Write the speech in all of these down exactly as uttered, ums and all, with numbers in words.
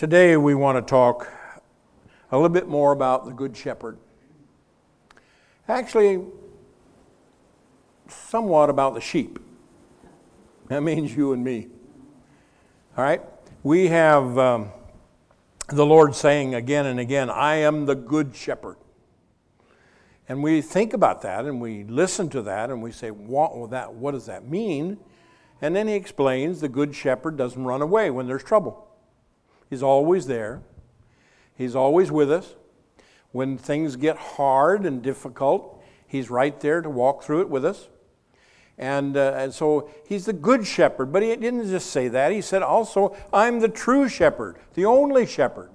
Today we want to talk a little bit more about the Good Shepherd. Actually, somewhat about the sheep. That means you and me. All right? We have um, the Lord saying again and again, I am the Good Shepherd. And we think about that and we listen to that and we say, what, well, that, what does that mean? And then he explains the Good Shepherd doesn't run away when there's trouble. He's always there. He's always with us. When things get hard and difficult, he's right there to walk through it with us. And, uh, and so he's the Good Shepherd. But he didn't just say that. He said also, I'm the true shepherd, the only shepherd.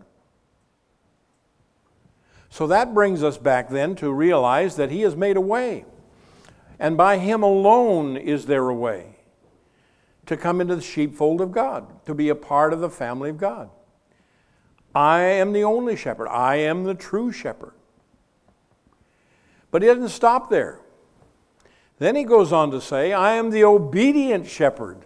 So that brings us back then to realize that he has made a way. And by him alone is there a way to come into the sheepfold of God, to be a part of the family of God. I am the only shepherd. I am the true shepherd. But he doesn't stop there. Then he goes on to say, I am the obedient shepherd.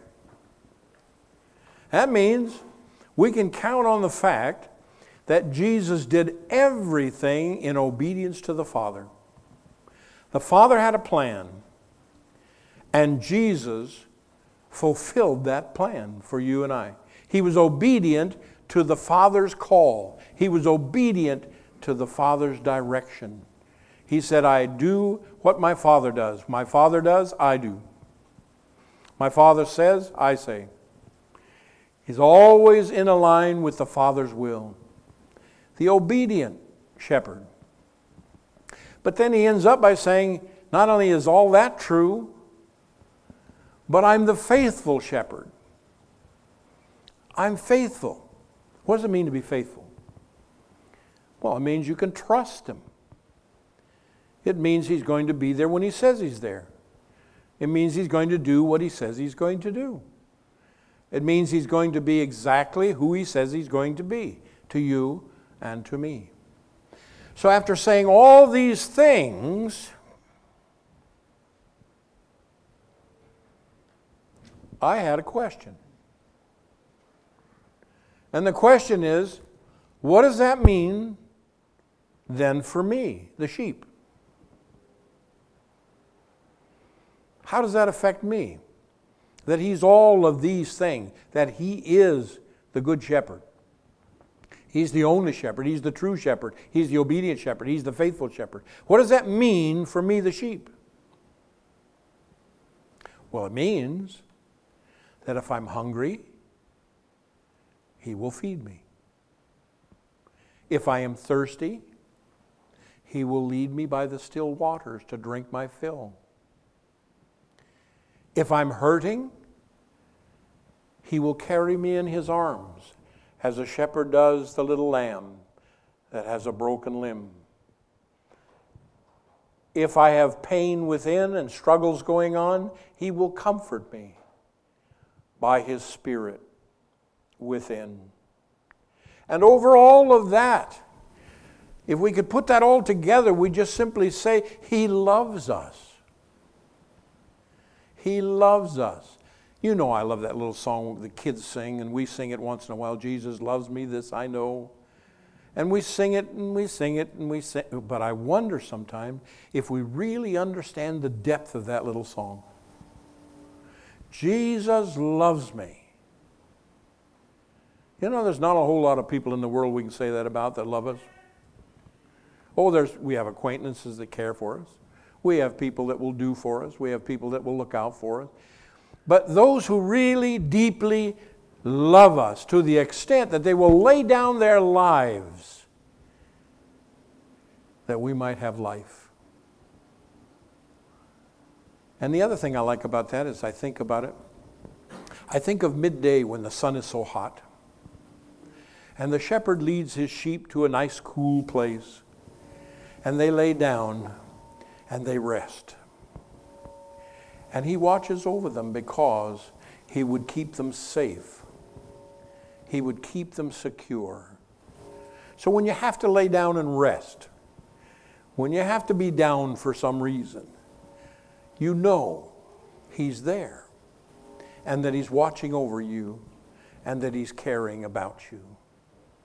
That means we can count on the fact that Jesus did everything in obedience to the Father. The Father had a plan, and Jesus fulfilled that plan for you and I. He was obedient to the Father's call. He was obedient to the Father's direction. He said, I do what my Father does. My Father does, I do. My Father says, I say. He's always in a line with the Father's will. The obedient shepherd. But then he ends up by saying, not only is all that true, but I'm the faithful shepherd. I'm faithful. What does it mean to be faithful? Well, it means you can trust him. It means he's going to be there when he says he's there. It means he's going to do what he says he's going to do. It means he's going to be exactly who he says he's going to be, to you and to me. So after saying all these things, I had a question. And the question is, what does that mean then for me, the sheep? How does that affect me? That he's all of these things, that he is the Good Shepherd. He's the only shepherd. He's the true shepherd. He's the obedient shepherd. He's the faithful shepherd. What does that mean for me, the sheep? Well, it means that if I'm hungry, he will feed me. If I am thirsty, he will lead me by the still waters to drink my fill. If I'm hurting, he will carry me in his arms, as a shepherd does the little lamb that has a broken limb. If I have pain within and struggles going on, he will comfort me by his Spirit within. And over all of that, if we could put that all together, we just simply say, he loves us. He loves us. You know I love that little song the kids sing, and we sing it once in a while. Jesus loves me, this I know. And we sing it, and we sing it, and we sing it. But I wonder sometimes if we really understand the depth of that little song. Jesus loves me. You know, there's not a whole lot of people in the world we can say that about that love us. Oh, there's we have acquaintances that care for us. We have people that will do for us. We have people that will look out for us. But those who really deeply love us to the extent that they will lay down their lives that we might have life. And the other thing I like about that is I think about it. I think of midday when the sun is so hot. And the shepherd leads his sheep to a nice cool place. And they lay down and they rest. And he watches over them because he would keep them safe. He would keep them secure. So when you have to lay down and rest, when you have to be down for some reason, you know he's there and that he's watching over you and that he's caring about you.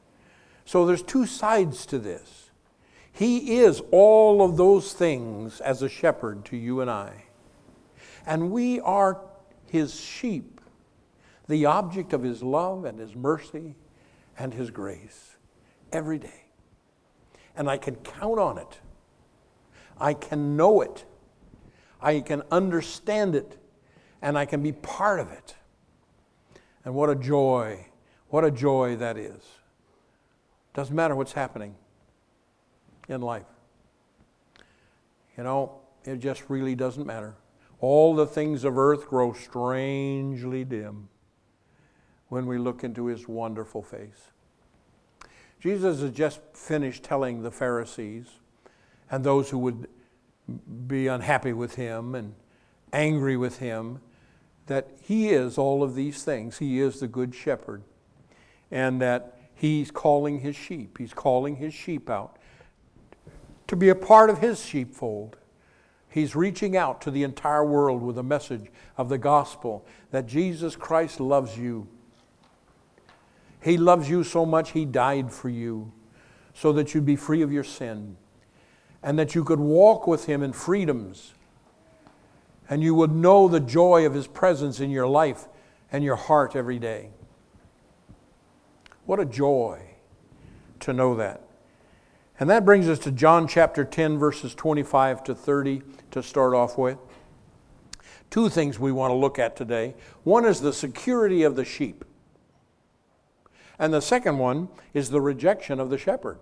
So there's two sides to this. He is all of those things as a shepherd to you and I. And we are his sheep, the object of his love and his mercy and his grace every day. And I can count on it. I can know it. I can understand it. And I can be part of it. And what a joy, what a joy that is. Doesn't matter what's happening in life. You know, it just really doesn't matter. All the things of earth grow strangely dim when we look into his wonderful face. Jesus has just finished telling the Pharisees and those who would be unhappy with him and angry with him that he is all of these things. He is the good shepherd. And that he's calling his sheep. He's calling his sheep out to be a part of his sheepfold. He's reaching out to the entire world with a message of the gospel that Jesus Christ loves you. He loves you so much he died for you so that you'd be free of your sin and that you could walk with him in freedoms and you would know the joy of his presence in your life and your heart every day. What a joy to know that. And that brings us to John chapter ten, verses twenty-five to thirty to start off with. Two things we want to look at today. One is the security of the sheep. And the second one is the rejection of the shepherd.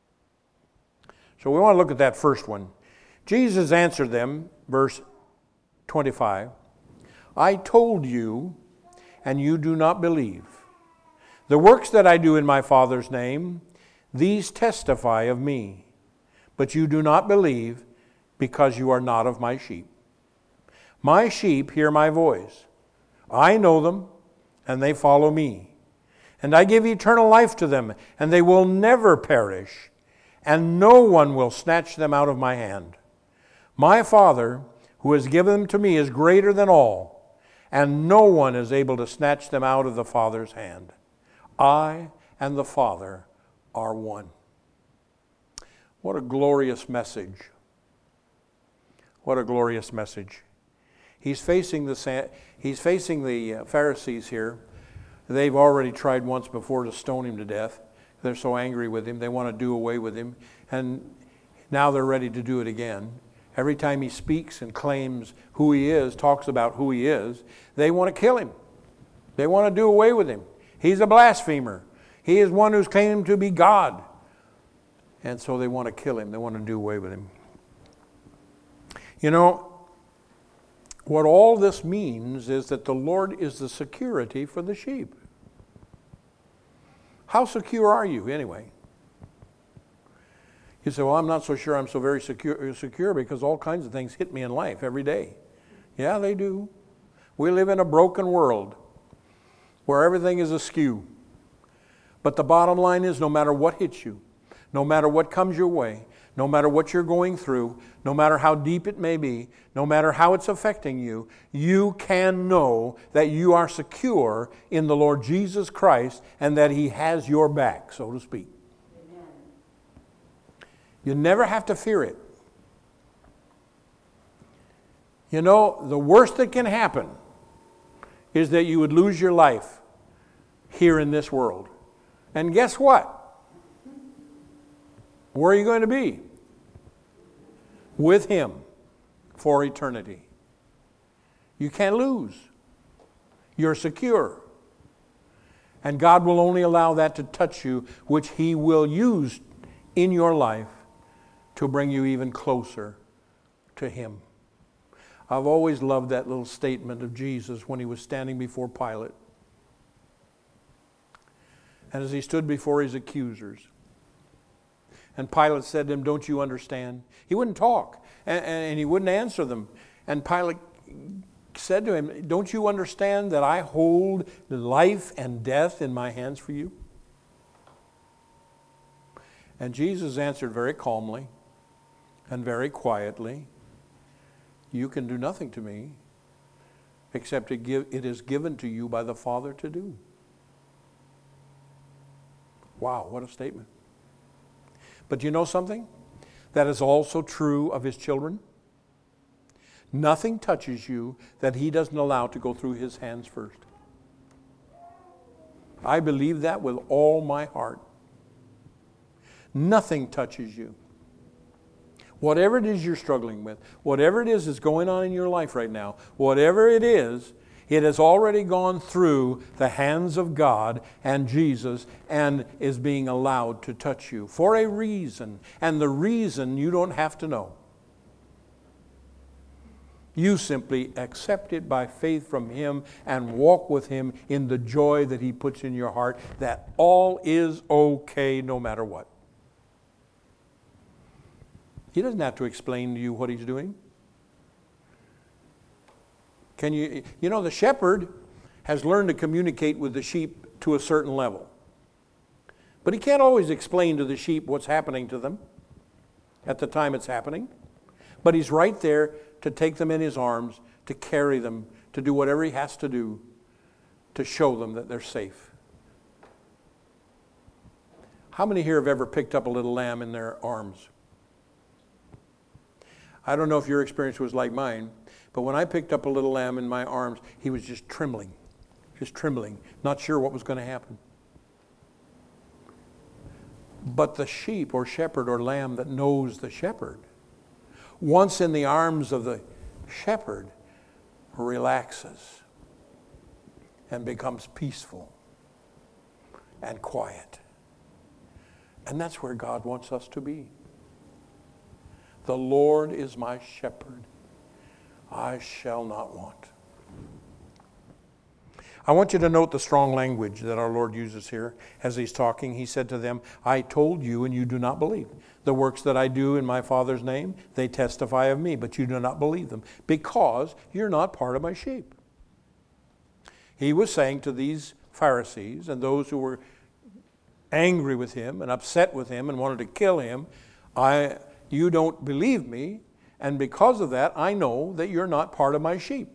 So we want to look at that first one. Jesus answered them, verse twenty-five, I told you, and you do not believe. The works that I do in my Father's name, these testify of me. But you do not believe because you are not of my sheep. My sheep hear my voice. I know them, and they follow me. And I give eternal life to them, and they will never perish, and no one will snatch them out of my hand. My Father, who has given them to me, is greater than all, and no one is able to snatch them out of the Father's hand. I and the Father are one. What a glorious message. What a glorious message. He's facing the, he's facing the Pharisees here. They've already tried once before to stone him to death. They're so angry with him. They want to do away with him. And now they're ready to do it again. Every time he speaks and claims who he is, talks about who he is, they want to kill him. They want to do away with him. He's a blasphemer. He is one who's claimed to be God. And so they want to kill him. They want to do away with him. You know, what all this means is that the Lord is the security for the sheep. How secure are you anyway? You say, well, I'm not so sure I'm so very secure, secure because all kinds of things hit me in life every day. Yeah, they do. We live in a broken world where everything is askew. But the bottom line is no matter what hits you, no matter what comes your way, no matter what you're going through, no matter how deep it may be, no matter how it's affecting you, you can know that you are secure in the Lord Jesus Christ and that he has your back, so to speak. Amen. You never have to fear it. You know, the worst that can happen is that you would lose your life here in this world. And guess what? Where are you going to be? With him for eternity. You can't lose. You're secure. And God will only allow that to touch you, which he will use in your life to bring you even closer to him. I've always loved that little statement of Jesus when he was standing before Pilate. And as he stood before his accusers, and Pilate said to him, don't you understand? He wouldn't talk, and, and he wouldn't answer them. And Pilate said to him, don't you understand that I hold life and death in my hands for you? And Jesus answered very calmly and very quietly, you can do nothing to me except it, give, it is given to you by the Father to do. Wow, what a statement. But you know something? That is also true of his children. Nothing touches you that he doesn't allow to go through his hands first. I believe that with all my heart. Nothing touches you. Whatever it is you're struggling with, whatever it is that's going on in your life right now, whatever it is, it has already gone through the hands of God and Jesus and is being allowed to touch you for a reason. And the reason you don't have to know. You simply accept it by faith from him and walk with him in the joy that he puts in your heart, that all is okay no matter what. He doesn't have to explain to you what he's doing. Can you, you know, the shepherd has learned to communicate with the sheep to a certain level. But he can't always explain to the sheep what's happening to them at the time it's happening. But he's right there to take them in his arms, to carry them, to do whatever he has to do to show them that they're safe. How many here have ever picked up a little lamb in their arms? I don't know if your experience was like mine, but when I picked up a little lamb in my arms, he was just trembling, just trembling, not sure what was going to happen. But the sheep or shepherd or lamb that knows the shepherd, once in the arms of the shepherd, relaxes and becomes peaceful and quiet. And that's where God wants us to be. The Lord is my shepherd. I shall not want. I want you to note the strong language that our Lord uses here as he's talking. He said to them, I told you and you do not believe. The works that I do in my Father's name, they testify of me, but you do not believe them because you're not part of my sheep. He was saying to these Pharisees and those who were angry with him and upset with him and wanted to kill him, I, you don't believe me, and because of that, I know that you're not part of my sheep.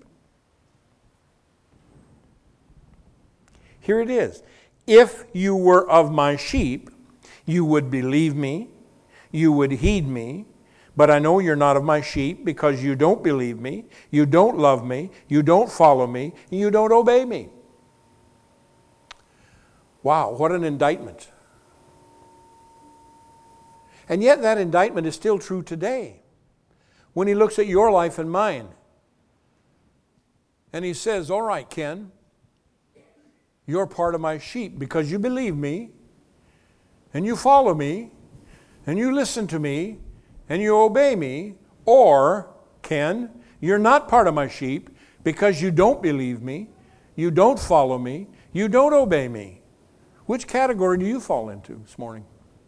Here it is. If you were of my sheep, you would believe me, you would heed me, but I know you're not of my sheep because you don't believe me, you don't love me, you don't follow me, and you don't obey me. Wow, what an indictment. And yet that indictment is still true today. When he looks at your life and mine, and he says, all right, Ken, you're part of my sheep because you believe me, and you follow me, and you listen to me, and you obey me. Or, Ken, you're not part of my sheep because you don't believe me, you don't follow me, you don't obey me. Which category do you fall into this morning?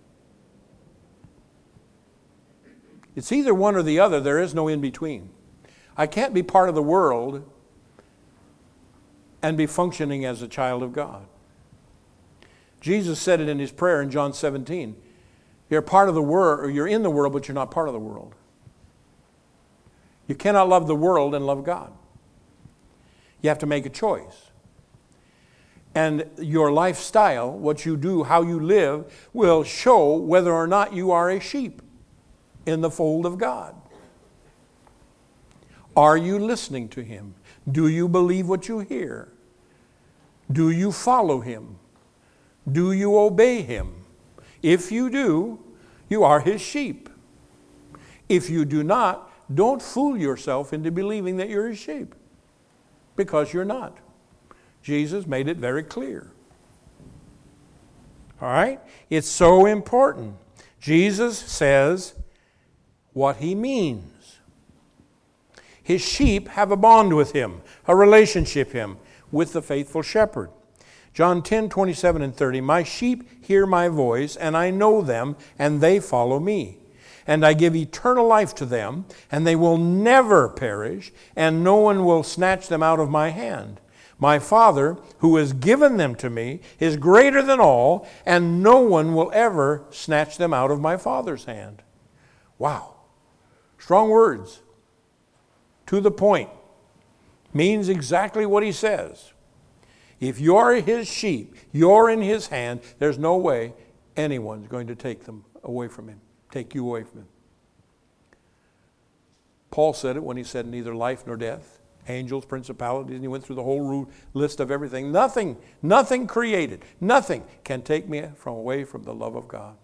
It's either one or the other. There is no in between. I can't be part of the world and be functioning as a child of God. Jesus said it in his prayer in John seventeen. You're part of the world, or you're in the world, but you're not part of the world. You cannot love the world and love God. You have to make a choice. And your lifestyle, what you do, how you live, will show whether or not you are a sheep in the fold of God. Are you listening to him? Do you believe what you hear? Do you follow him? Do you obey him? If you do, you are his sheep. If you do not, don't fool yourself into believing that you're his sheep, because you're not. Jesus made it very clear. All right? It's so important. Jesus says what he means. His sheep have a bond with him, a relationship him with the faithful shepherd. John ten, twenty-seven and thirty, my sheep hear my voice, and I know them, and they follow me. And I give eternal life to them, and they will never perish, and no one will snatch them out of my hand. My Father, who has given them to me, is greater than all, and no one will ever snatch them out of my Father's hand. Wow. Strong words. To the point. Means exactly what he says. If you're his sheep, you're in his hand, there's no way anyone's going to take them away from him, take you away from him. Paul said it when he said neither life nor death, angels, principalities, and he went through the whole list of everything. Nothing, nothing created, nothing can take me from away from the love of God.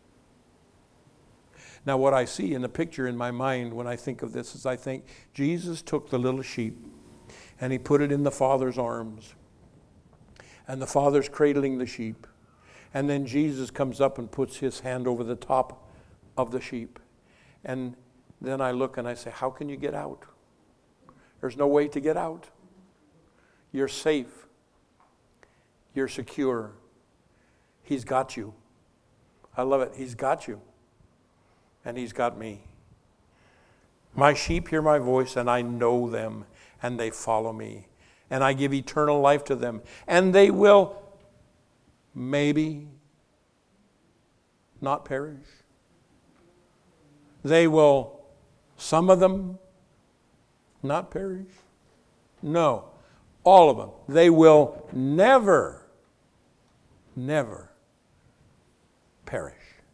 Now what I see in the picture in my mind when I think of this is I think Jesus took the little sheep and he put it in the Father's arms. And the Father's cradling the sheep. And then Jesus comes up and puts his hand over the top of the sheep. And then I look and I say, how can you get out? There's no way to get out. You're safe. You're secure. He's got you. I love it. He's got you. And he's got me. My sheep hear my voice, and I know them, and they follow me. And I give eternal life to them. And they will maybe not perish. They will, some of them, not perish. No, all of them. They will never, never perish.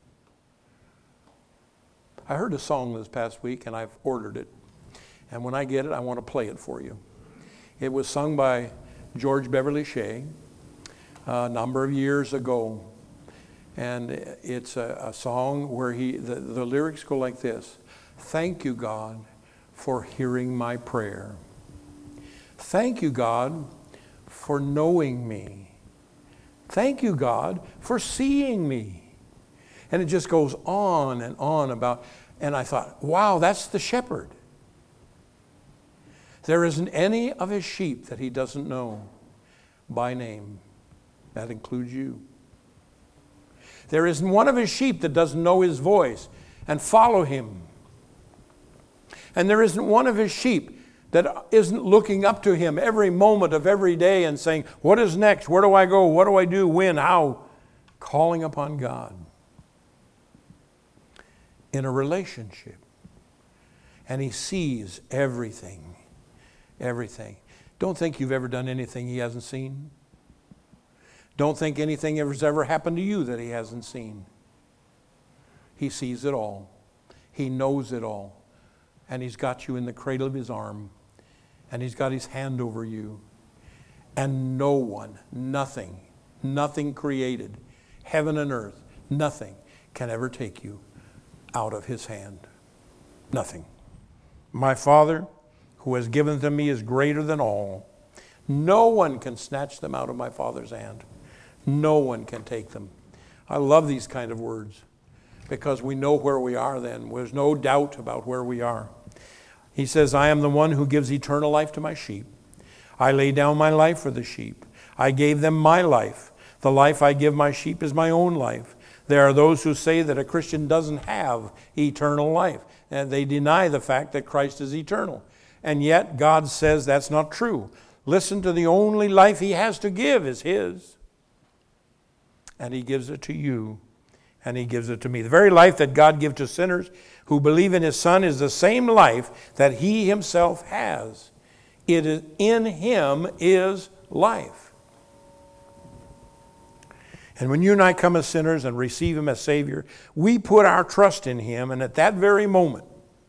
I heard a song this past week, and I've ordered it. And when I get it, I want to play it for you. It was sung by George Beverly Shea a number of years ago. And it's a, a song where he the, the lyrics go like this. Thank you, God, for hearing my prayer. Thank you, God, for knowing me. Thank you, God, for seeing me. And it just goes on and on about, and I thought, wow, that's the shepherd. There isn't any of his sheep that he doesn't know by name. That includes you. There isn't one of his sheep that doesn't know his voice and follow him. And there isn't one of his sheep that isn't looking up to him every moment of every day and saying, what is next? Where do I go? What do I do? When? How? Calling upon God. In a relationship. And he sees everything. Everything. Don't think you've ever done anything he hasn't seen. Don't think anything has ever happened to you that he hasn't seen. He sees it all. He knows it all. And he's got you in the cradle of his arm. And he's got his hand over you. And no one, nothing, nothing created, heaven and earth, nothing can ever take you out of his hand. Nothing. My Father, who has given to me, is greater than all. No one can snatch them out of my Father's hand. No one can take them. I love these kind of words because we know where we are then. There's no doubt about where we are. He says, I am the one who gives eternal life to my sheep. I lay down my life for the sheep. I gave them my life. The life I give my sheep is my own life. There are those who say that a Christian doesn't have eternal life, and they deny the fact that Christ is eternal. And yet God says that's not true. Listen to the only life he has to give is his. And he gives it to you, and he gives it to me. The very life that God gives to sinners who believe in his Son is the same life that he himself has. It is in him is life. And when you and I come as sinners and receive him as Savior, we put our trust in him, and at that very moment,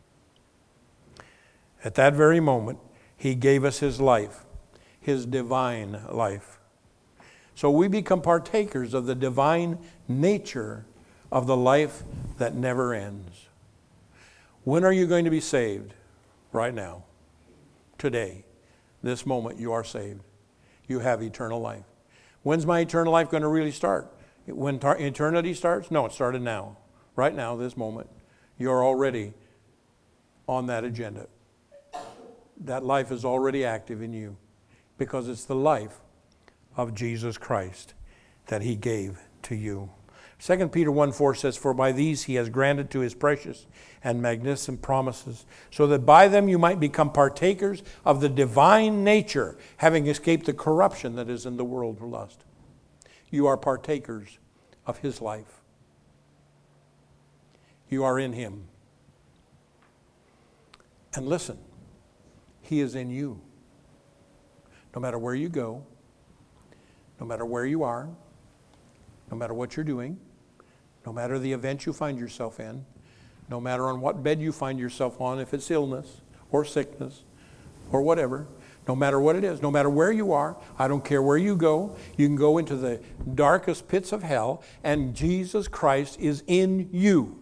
at that very moment, he gave us his life, his divine life. So we become partakers of the divine nature of the life that never ends. When are you going to be saved? Right now. Today. This moment you are saved. You have eternal life. When's my eternal life going to really start? When tar- eternity starts? No, it started now. Right now, this moment. You're already on that agenda. That life is already active in you because it's the life of Jesus Christ that he gave to you. Second Peter one four says, for by these he has granted to his precious and magnificent promises, so that by them you might become partakers of the divine nature, having escaped the corruption that is in the world of lust. You are partakers of his life. You are in him. And listen, he is in you. No matter where you go, no matter where you are, no matter what you're doing, No matter the event you find yourself in, no matter on what bed you find yourself on, if it's illness or sickness or whatever, no matter what it is, no matter where you are, I don't care where you go, you can go into the darkest pits of hell and Jesus Christ is in you.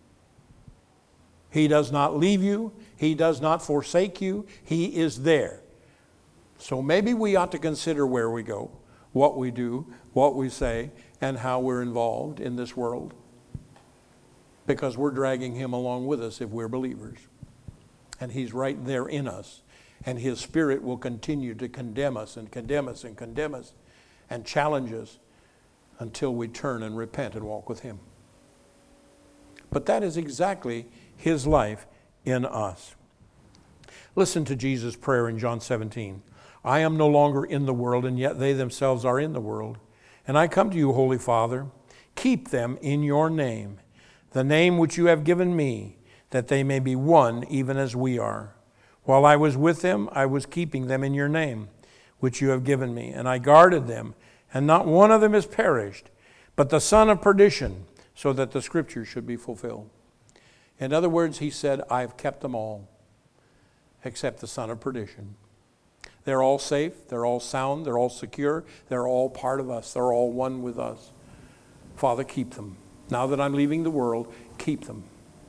He does not leave you. He does not forsake you. He is there. So maybe we ought to consider where we go, what we do, what we say, and how we're involved in this world. Because we're dragging him along with us if we're believers. And he's right there in us. And his Spirit will continue to condemn us and condemn us and condemn us and challenge us until we turn and repent and walk with him. But that is exactly his life in us. Listen to Jesus' prayer in John seventeen. I am no longer in the world, and yet they themselves are in the world. And I come to you, Holy Father, keep them in your name, the name which you have given me, that they may be one even as we are. While I was with them, I was keeping them in your name, which you have given me, and I guarded them, and not one of them is perished, but the son of perdition, so that the scripture should be fulfilled. In other words, he said, I've kept them all, except the son of perdition. They're all safe, they're all sound, they're all secure, they're all part of us, they're all one with us. Father, keep them. Now that I'm leaving the world, keep them.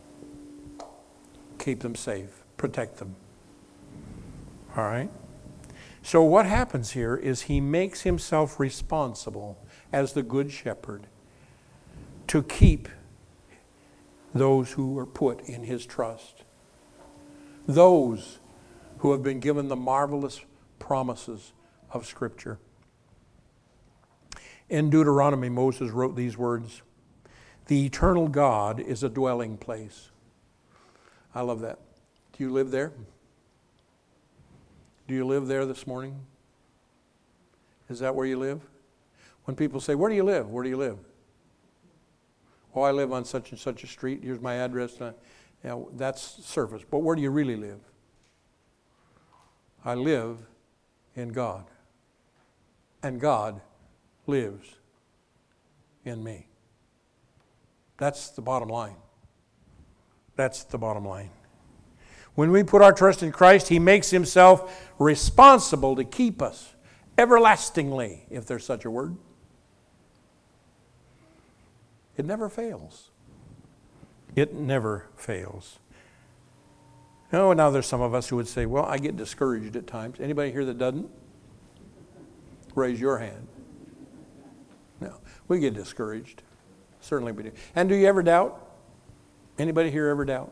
Keep them safe, protect them. All right? So what happens here is he makes himself responsible as the good shepherd to keep those who are put in his trust. Those who have been given the marvelous promises of Scripture. In Deuteronomy, Moses wrote these words, the eternal God is a dwelling place. I love that. Do you live there? Do you live there this morning? Is that where you live? When people say, where do you live? Where do you live? Oh, I live on such and such a street. Here's my address. You know, that's surface. But where do you really live? I live in God. And God lives in me. That's the bottom line. That's the bottom line. When we put our trust in Christ, he makes himself responsible to keep us everlastingly, if there's such a word. It never fails. It never fails. Oh, now there's some of us who would say, well, I get discouraged at times. Anybody here that doesn't? Raise your hand. No, we get discouraged. Certainly we do. And do you ever doubt? Anybody here ever doubt?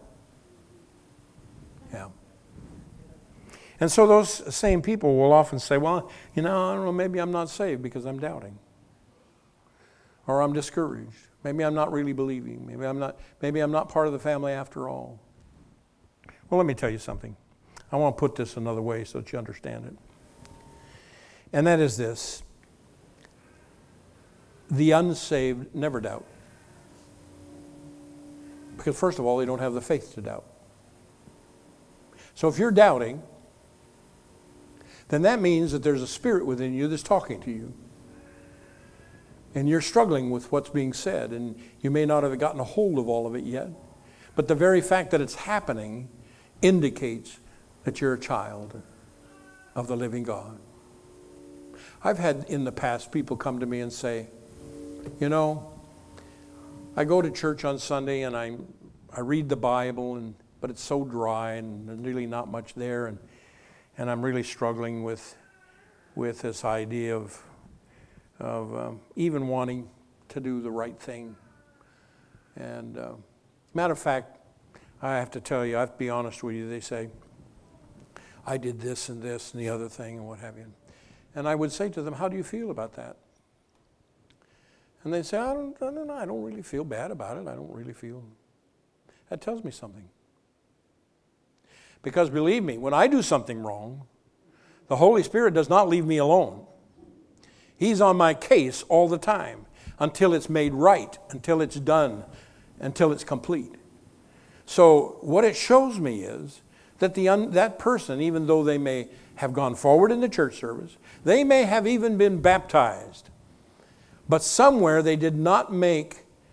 Yeah. And so those same people will often say, well, you know, I don't know, maybe I'm not saved because I'm doubting. Or I'm discouraged. Maybe I'm not really believing. Maybe I'm not, maybe I'm not part of the family after all. Well, let me tell you something. I want to put this another way so that you understand it. And that is this. The unsaved never doubt. Because first of all, they don't have the faith to doubt. So if you're doubting, then that means that there's a spirit within you that's talking to you. And you're struggling with what's being said, and you may not have gotten a hold of all of it yet. But the very fact that it's happening indicates that you're a child of the living God. I've had in the past people come to me and say, you know, I go to church on Sunday and I I read the Bible, and but it's so dry and there's really not much there, and and I'm really struggling with with this idea of of um, even wanting to do the right thing. And uh, matter of fact, I have to tell you, I have to be honest with you, they say, I did this and this and the other thing and what have you. And I would say to them, how do you feel about that? And they'd say, I don't, I don't know, I don't really feel bad about it. I don't really feel. That tells me something. Because believe me, when I do something wrong, the Holy Spirit does not leave me alone. He's on my case all the time until it's made right, until it's done, until it's complete. So what it shows me is that the un, that person, even though they may have gone forward in the church service, they may have even been baptized, but somewhere they did not make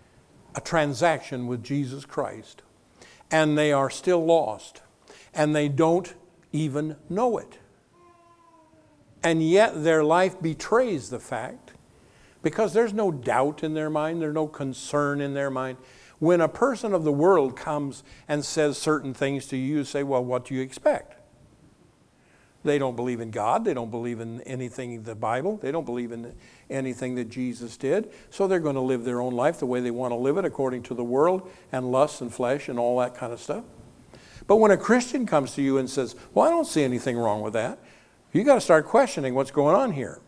a transaction with Jesus Christ, and they are still lost, and they don't even know it. And yet their life betrays the fact, because there's no doubt in their mind, there's no concern in their mind. When a person of the world comes and says certain things to you, you say, well, what do you expect? They don't believe in God. They don't believe in anything in the Bible. They don't believe in anything that Jesus did. So they're going to live their own life the way they want to live it, according to the world and lust and flesh and all that kind of stuff. But when a Christian comes to you and says, well, I don't see anything wrong with that, you got to start questioning what's going on here.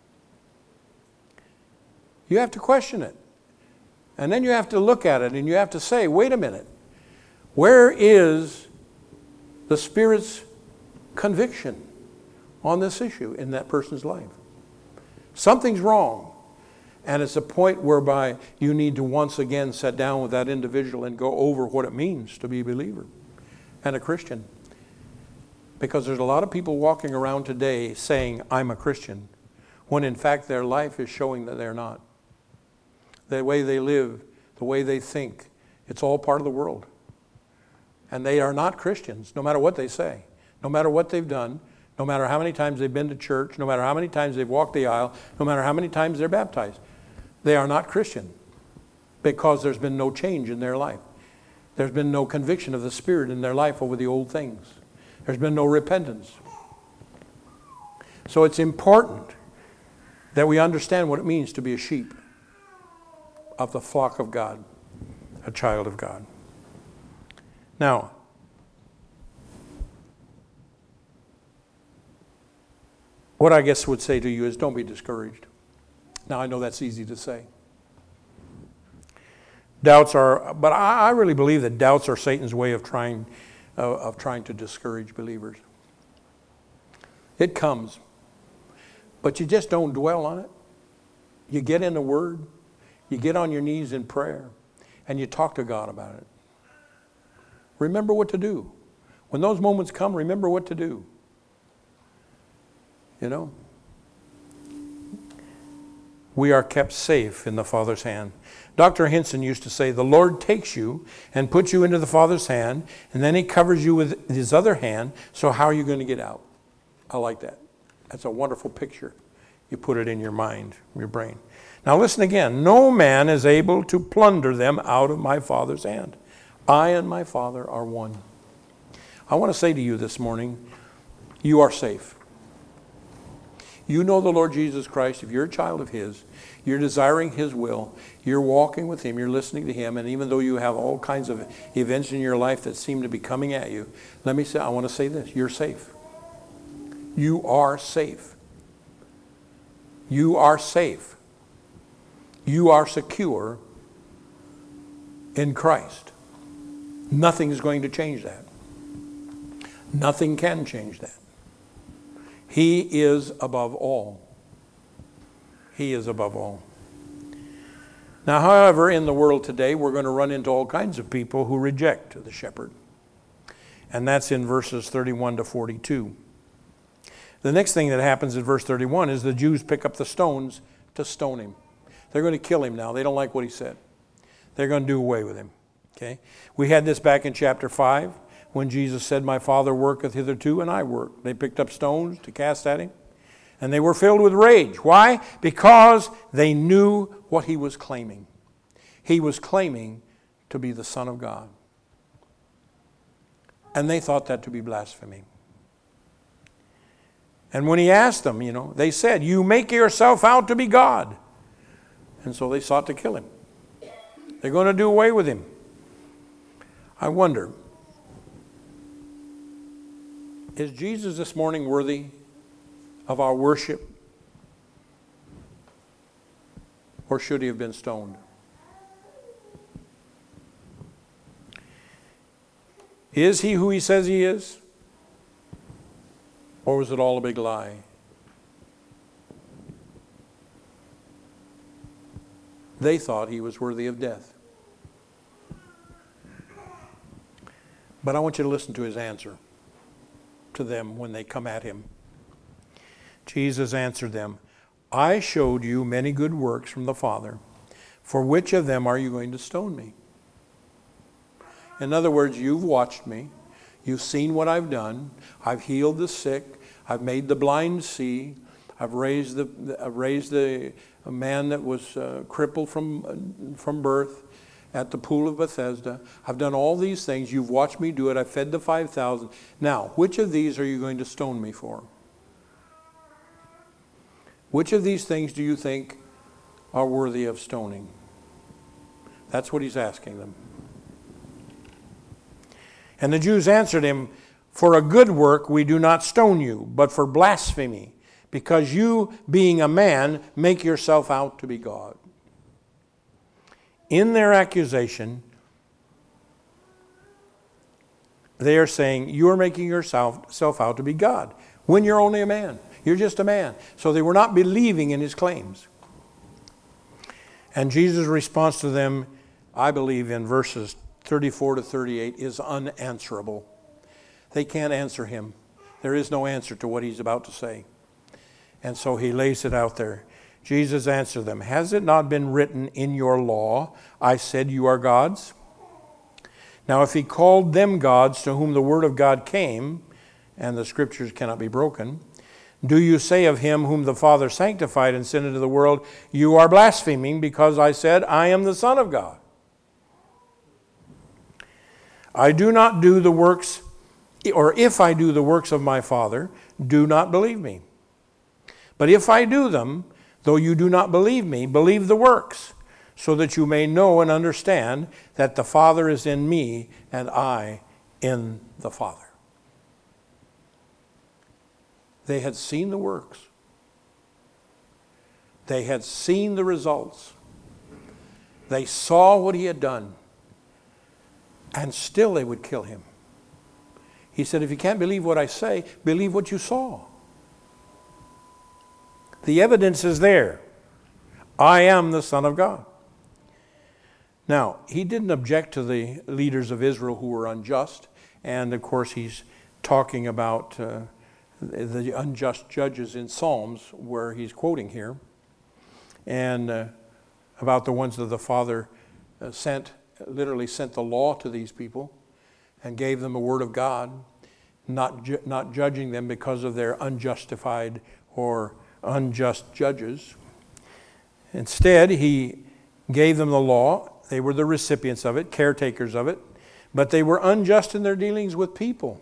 You have to question it. And then you have to look at it and you have to say, wait a minute, where is the Spirit's conviction on this issue in that person's life? Something's wrong. And it's a point whereby you need to once again sit down with that individual and go over what it means to be a believer and a Christian. Because there's a lot of people walking around today saying, I'm a Christian, when in fact their life is showing that they're not. The way they live, the way they think, it's all part of the world. And they are not Christians, no matter what they say, no matter what they've done, no matter how many times they've been to church, no matter how many times they've walked the aisle, no matter how many times they're baptized. They are not Christian because there's been no change in their life. There's been no conviction of the Spirit in their life over the old things. There's been no repentance. So it's important that we understand what it means to be a sheep of the flock of God, a child of God. Now, what I guess would say to you is don't be discouraged. Now, I know that's easy to say. Doubts are, but I, I really believe that doubts are Satan's way of trying, uh, of trying to discourage believers. It comes, but you just don't dwell on it. You get in the Word, you get on your knees in prayer, and you talk to God about it. Remember what to do. When those moments come, remember what to do. You know? We are kept safe in the Father's hand. Doctor Hinson used to say, the Lord takes you and puts you into the Father's hand, and then He covers you with His other hand, so how are you going to get out? I like that. That's a wonderful picture. You put it in your mind, your brain. Now listen again. No man is able to plunder them out of my Father's hand. I and my Father are one. I want to say to you this morning, you are safe. You know the Lord Jesus Christ. If you're a child of His, you're desiring His will, you're walking with Him, you're listening to Him, and even though you have all kinds of events in your life that seem to be coming at you, let me say, I want to say this, you're safe. You are safe. You are safe. You are secure in Christ. Nothing is going to change that. Nothing can change that. He is above all. He is above all. Now, however, in the world today, we're going to run into all kinds of people who reject the shepherd. And that's in verses thirty-one to forty-two. The next thing that happens in verse thirty-one is the Jews pick up the stones to stone him. They're going to kill him now. They don't like what he said. They're going to do away with him. Okay? We had this back in chapter five when Jesus said, my Father worketh hitherto and I work. They picked up stones to cast at him. And they were filled with rage. Why? Because they knew what he was claiming. He was claiming to be the Son of God. And they thought that to be blasphemy. And when he asked them, you know, they said, you make yourself out to be God. And so they sought to kill him. They're going to do away with him. I wonder, is Jesus this morning worthy of our worship? Or should he have been stoned? Is he who he says he is? Or was it all a big lie? They thought he was worthy of death. But I want you to listen to his answer to them when they come at him. Jesus answered them, I showed you many good works from the Father. For which of them are you going to stone me? In other words, you've watched me. You've seen what I've done. I've healed the sick. I've made the blind see. I've raised the I've raised the a man that was uh, crippled from uh, from birth at the pool of Bethesda. I've done all these things. You've watched me do it. I fed the five thousand. Now, which of these are you going to stone me for? Which of these things do you think are worthy of stoning? That's what he's asking them. And the Jews answered him, for a good work we do not stone you, but for blasphemy, because you, being a man, make yourself out to be God. In their accusation, they are saying, you are making yourself self out to be God, when you're only a man. You're just a man. So they were not believing in his claims. And Jesus' response to them, I believe in verses thirty-four to thirty-eight, is unanswerable. They can't answer him. There is no answer to what he's about to say. And so he lays it out there. Jesus answered them, has it not been written in your law, I said you are gods? Now if he called them gods to whom the word of God came, and the scriptures cannot be broken, do you say of him whom the Father sanctified and sent into the world, you are blaspheming because I said, I am the Son of God? I do not do the works, or if I do the works of my Father, do not believe me. But if I do them, though you do not believe me, believe the works, so that you may know and understand that the Father is in me and I in the Father. They had seen the works. They had seen the results. They saw what he had done. And still they would kill him. He said, if you can't believe what I say, believe what you saw. The evidence is there. I am the Son of God. Now, he didn't object to the leaders of Israel who were unjust. And of course, he's talking about uh, the unjust judges in Psalms, where he's quoting here. And uh, about the ones that the Father uh, sent, literally sent the law to these people and gave them a word of God, not, ju- not judging them because of their unjustified or unjust judges. Instead, he gave them the law. They were the recipients of it, caretakers of it, but they were unjust in their dealings with people.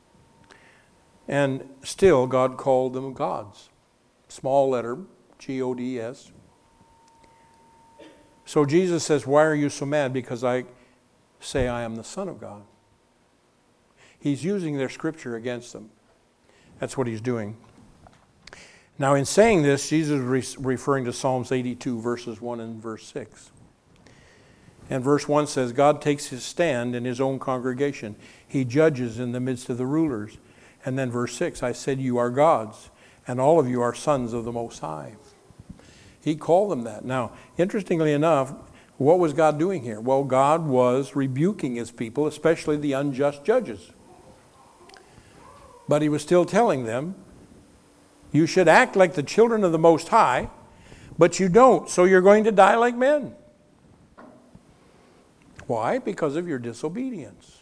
And still, God called them gods. Small letter, G O D S. So Jesus says, why are you so mad? Because I say I am the Son of God. He's using their scripture against them. That's what he's doing. Now, in saying this, Jesus is referring to Psalms eighty-two, verses one and verse six. And verse one says, God takes his stand in his own congregation. He judges in the midst of the rulers. And then verse six, I said you are gods, and all of you are sons of the Most High. He called them that. Now, interestingly enough, what was God doing here? Well, God was rebuking his people, especially the unjust judges. But he was still telling them, you should act like the children of the Most High, but you don't, so you're going to die like men. Why? Because of your disobedience.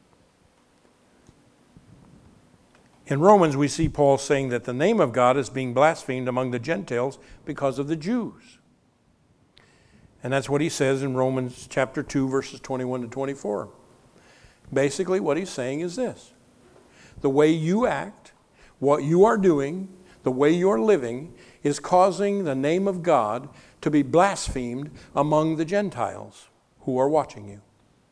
In Romans, we see Paul saying that the name of God is being blasphemed among the Gentiles because of the Jews. And that's what he says in Romans chapter two, verses twenty-one to twenty-four. Basically, what he's saying is this. The way you act, what you are doing, the way you're living, is causing the name of God to be blasphemed among the Gentiles who are watching you.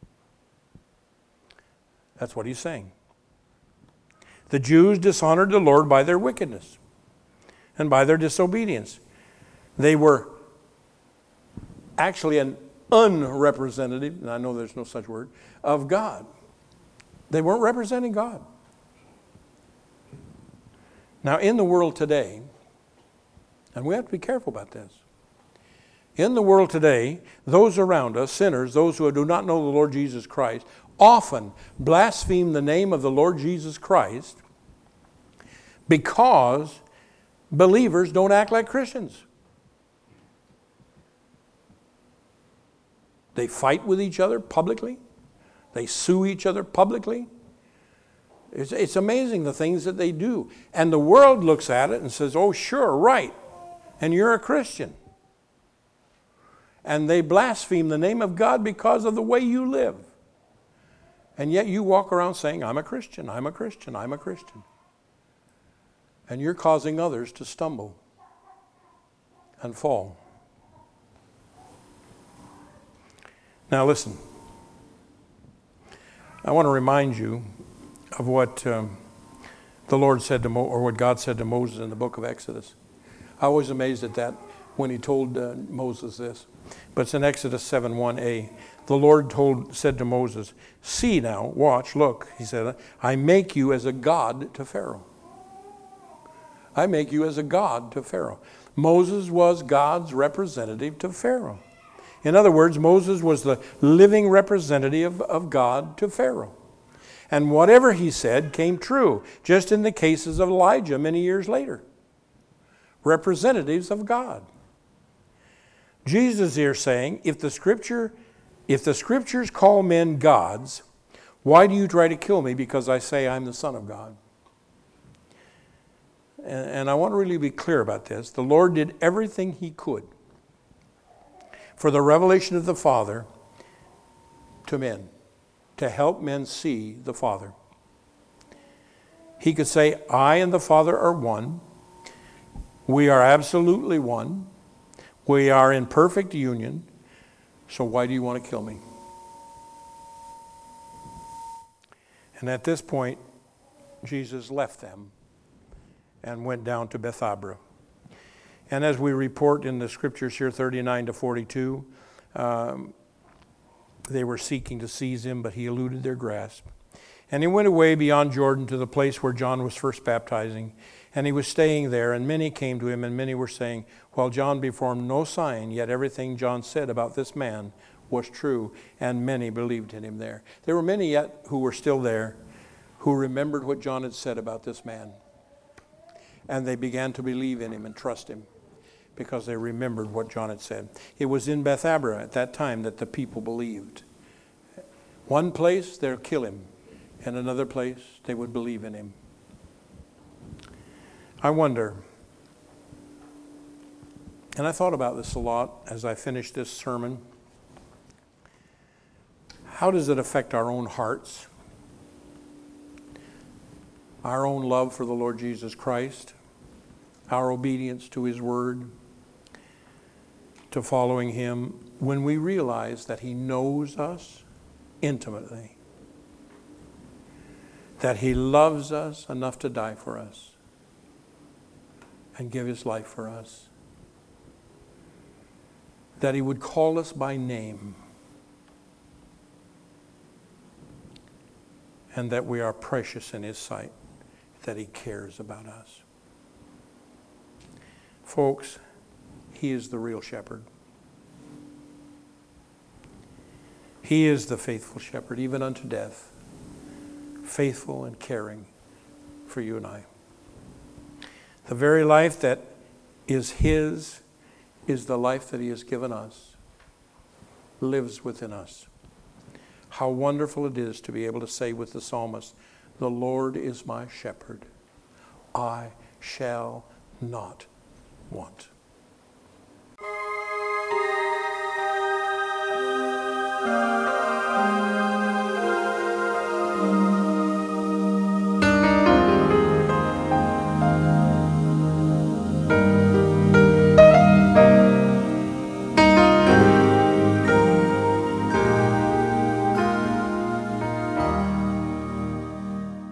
That's what he's saying. The Jews dishonored the Lord by their wickedness and by their disobedience. They were actually an unrepresentative, and I know there's no such word, of God. They weren't representing God. Now, in the world today, and we have to be careful about this, in the world today, those around us, sinners, those who do not know the Lord Jesus Christ, often blaspheme the name of the Lord Jesus Christ because believers don't act like Christians. They fight with each other publicly. They sue each other publicly. It's, it's amazing the things that they do. And the world looks at it and says, oh, sure, right. And you're a Christian. And they blaspheme the name of God because of the way you live. And yet you walk around saying, I'm a Christian, I'm a Christian, I'm a Christian. And you're causing others to stumble and fall. Now listen. I want to remind you of what um, the Lord said to Mo- or what God said to Moses in the book of Exodus. I was amazed at that when he told uh, Moses this. But it's in Exodus seven one a. The Lord told said to Moses, see now, watch, look, he said, I make you as a god to Pharaoh. I make you as a god to Pharaoh. Moses was God's representative to Pharaoh. In other words, Moses was the living representative of God to Pharaoh. And whatever he said came true, just in the cases of Elijah many years later. Representatives of God. Jesus here saying, if the scripture, if the scriptures call men gods, why do you try to kill me because I say I'm the Son of God? And, and I want to really be clear about this. The Lord did everything he could for the revelation of the Father to men, to help men see the Father. He could say, I and the Father are one. We are absolutely one. We are in perfect union. So why do you want to kill me? And at this point, Jesus left them and went down to Bethabara. And as we report in the scriptures here, thirty-nine to forty-two, um, they were seeking to seize him, but he eluded their grasp. And he went away beyond Jordan to the place where John was first baptizing. And he was staying there, and many came to him, and many were saying, while John performed no sign, yet everything John said about this man was true, and many believed in him there. There were many yet who were still there, who remembered what John had said about this man. And they began to believe in him and trust him, because they remembered what John had said. It was in Bethabara at that time that the people believed. One place, they'll kill him. And another place, they would believe in him. I wonder, and I thought about this a lot as I finished this sermon, how does it affect our own hearts? Our own love for the Lord Jesus Christ? Our obedience to his word? To following him when we realize that he knows us intimately? That he loves us enough to die for us and give his life for us. That he would call us by name. And that we are precious in his sight. That he cares about us. Folks, he is the real shepherd. He is the faithful shepherd, even unto death. Faithful and caring for you and I. The very life that is his is the life that he has given us, lives within us. How wonderful it is to be able to say with the psalmist, the Lord is my shepherd. I shall not want.